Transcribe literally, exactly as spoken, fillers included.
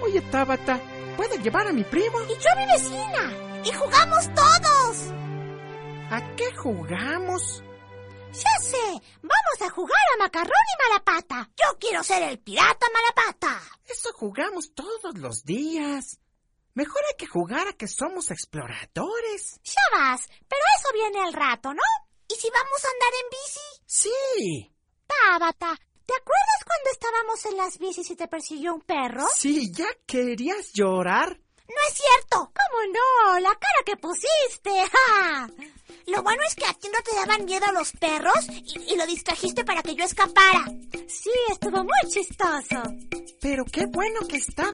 Oye, Tabata, ¿puedo llevar a mi primo? Y yo a mi vecina. Y jugamos todos. ¿A qué jugamos? Ya sé, vamos a jugar a Macarrón y Malapata. Yo quiero ser el pirata Malapata. Eso jugamos todos los días. Mejor hay que jugar a que somos exploradores. Ya vas, pero eso viene al rato, ¿no? ¿Y si vamos a andar en bici? Sí. Tabata, ¿te acuerdas cuando estábamos en las bicis y te persiguió un perro? Sí, ¿ya querías llorar? No es cierto. ¿Cómo no? La cara que pusiste. ¡Ja! Lo bueno es que a ti no te daban miedo los perros y, y lo distrajiste para que yo escapara. Sí, estuvo muy chistoso. Pero qué bueno que estaba